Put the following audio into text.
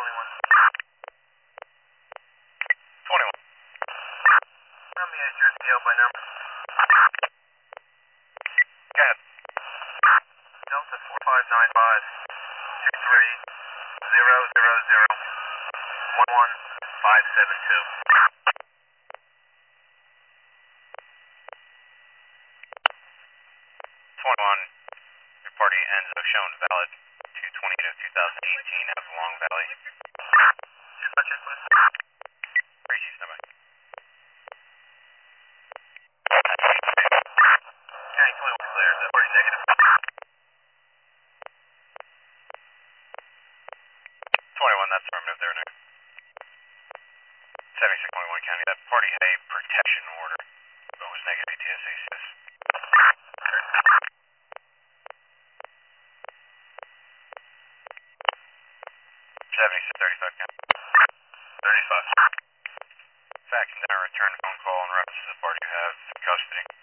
21. Tell me your PO by number. Go ahead. Delta 4595 23000 11572. 21. Your party ends up showing valid 220 of 2018 out of Long Valley. Dispatch input. Crazy stomach. County 21 clear. The party negative. 21, that's affirmative there now. 7621 County, that party had a protection order, but was negative ATSA says. 35 County. 35. Fact, and then a return phone call in reference to the party you have custody.